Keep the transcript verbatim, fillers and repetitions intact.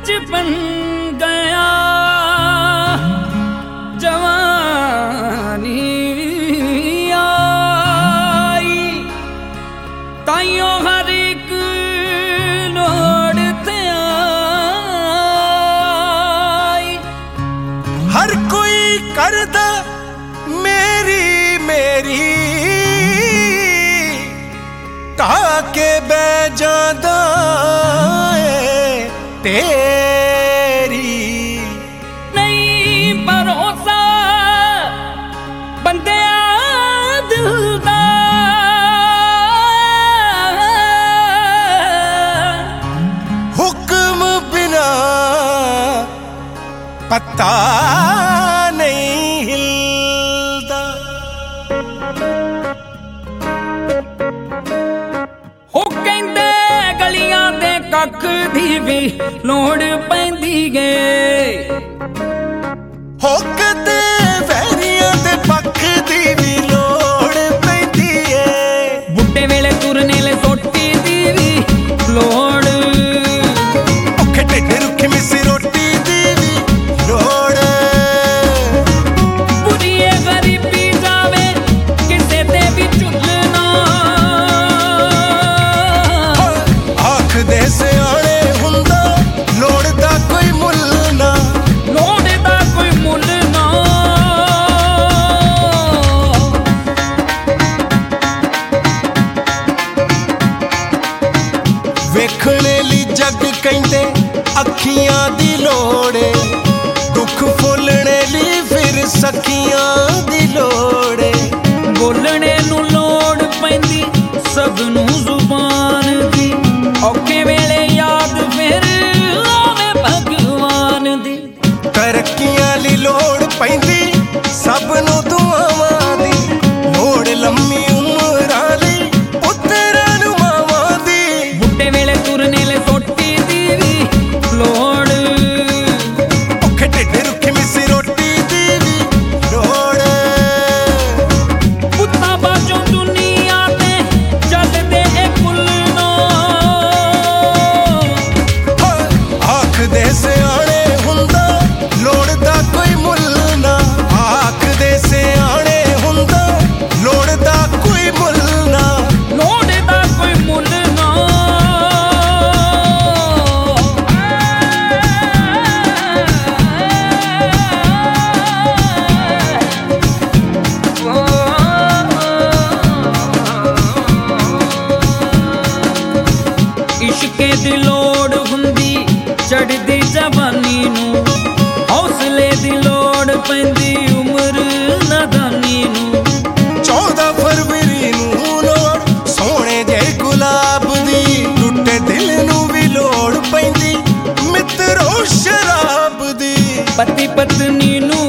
बचपन गया जवानी आई ताइयों हर एक लोड़ ते आई। हर कोई करदा मेरी मेरी ताके बै जादा तेरी नहीं भरोसा बंदे दिल दा हुक्म बिना पता नहीं हिलदा। हो कहंदे गलियां दे कख दी भी लोड़ पैंदी गे हो कदे वैरियां दे पख दी भी लोड़ पैंदी है। बुड्ढे वेले तुरने ले सोटी दी भी लोड़ औखे ढिड रुखी मिसी रोटी दी भी लोड़ बुरी गरीबी जावे किसे ते भी झुलना आख दे सियाणे हुंदा लोड़ दा कोई मुल ना लोड़ दा कोई मुल ना। वेखणे ली जग कहंदे अखियां दी लोड़ दुख फुलणे ली फिर सखियां दी लोड़ बोलने नू लोड़ पैंदी सबनू जुबान दी औखे वेले याद फिर आवे भगवान दी। तरक्कियां ली लोड़ पैंदी सबनू दुआवां दी लोड़ लम्मी उमरां ली पुत्तरां नू मावां दी। बुड्ढे वेले तुरने ले सोटी दी भी लोड़ औखे ढिड रुखी मिसी रोटी दी भी लोड़ पुत्ता बाजों दुनिया ते चलदे ए कुलना आख दे सियाणे हुंदा लोड़ दा कोई मुल ना आख दे सियाणे हुंदा लोड़ दा कोई मुल ना लोड़ दा कोई मुल ना। इश्के दी लोड़ हुंदी चढ़दी जवानी नू हौसले दी लोड़ पैंदी उम्र नादानी नू। चौदह फरवरी नू लोड़ सोहणे जे गुलाब दी टुटे दिल नू भी लोड़ पैंदी मित्रो शराब दी। पति पत्नी नू